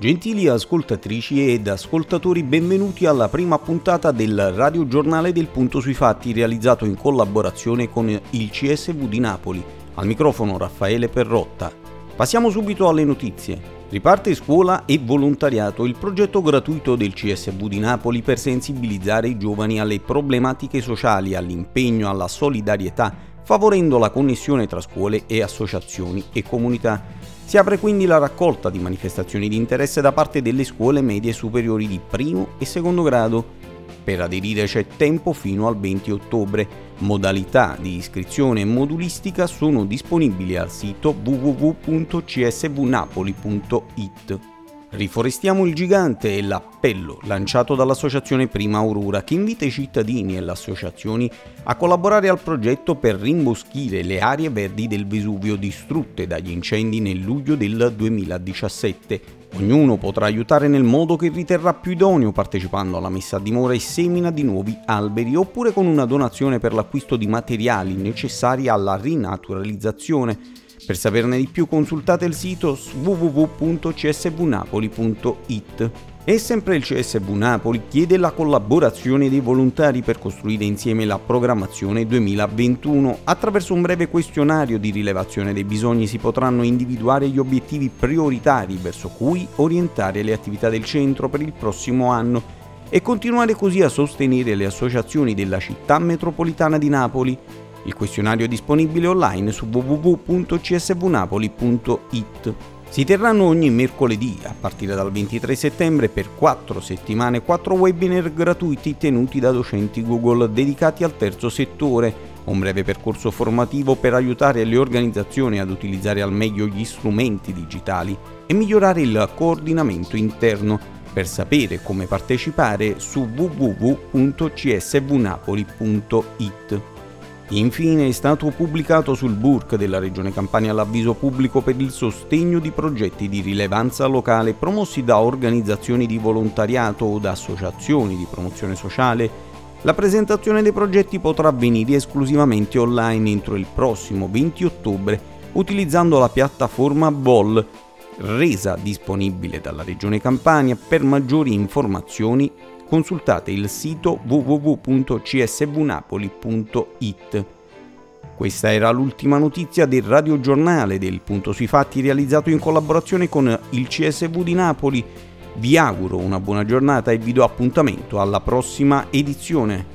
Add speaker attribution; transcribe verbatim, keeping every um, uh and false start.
Speaker 1: Gentili ascoltatrici ed ascoltatori, benvenuti alla prima puntata del radiogiornale del Punto sui Fatti, realizzato in collaborazione con il C S V di Napoli. Al microfono Raffaele Perrotta. Passiamo subito alle notizie. Riparte scuola e volontariato, il progetto gratuito del C S V di Napoli per sensibilizzare i giovani alle problematiche sociali, all'impegno, alla solidarietà, favorendo la connessione tra scuole e associazioni e comunità. Si apre quindi la raccolta di manifestazioni di interesse da parte delle scuole medie superiori di primo e secondo grado. Per aderire c'è tempo fino al venti ottobre. Modalità di iscrizione e modulistica sono disponibili al sito w w w punto c s v napoli punto i t. Riforestiamo il gigante è l'appello lanciato dall'associazione Prima Aurora, che invita i cittadini e le associazioni a collaborare al progetto per rimboschire le aree verdi del Vesuvio distrutte dagli incendi nel luglio del duemiladiciassette. Ognuno potrà aiutare nel modo che riterrà più idoneo, partecipando alla messa a dimora e semina di nuovi alberi, oppure con una donazione per l'acquisto di materiali necessari alla rinaturalizzazione. Per saperne di più consultate il sito w w w punto c s v napoli punto i t. E sempre il C S V Napoli chiede la collaborazione dei volontari per costruire insieme la programmazione duemilaventuno. Attraverso un breve questionario di rilevazione dei bisogni si potranno individuare gli obiettivi prioritari verso cui orientare le attività del centro per il prossimo anno e continuare così a sostenere le associazioni della città metropolitana di Napoli. Il questionario è disponibile online su w w w punto c s v napoli punto i t. Si terranno ogni mercoledì, a partire dal ventitré settembre, per quattro settimane, quattro webinar gratuiti tenuti da docenti Google dedicati al terzo settore, un breve percorso formativo per aiutare le organizzazioni ad utilizzare al meglio gli strumenti digitali e migliorare il coordinamento interno. Per sapere come partecipare su w w w punto c s v napoli punto i t. Infine è stato pubblicato sul B U R C della Regione Campania l'avviso pubblico per il sostegno di progetti di rilevanza locale promossi da organizzazioni di volontariato o da associazioni di promozione sociale. La presentazione dei progetti potrà avvenire esclusivamente online entro il prossimo venti ottobre utilizzando la piattaforma B O L, resa disponibile dalla Regione Campania. Per maggiori informazioni consultate il sito w w w punto c s v napoli punto i t. Questa era l'ultima notizia del radiogiornale del Punto sui Fatti, realizzato in collaborazione con il C S V di Napoli. Vi auguro una buona giornata e vi do appuntamento alla prossima edizione.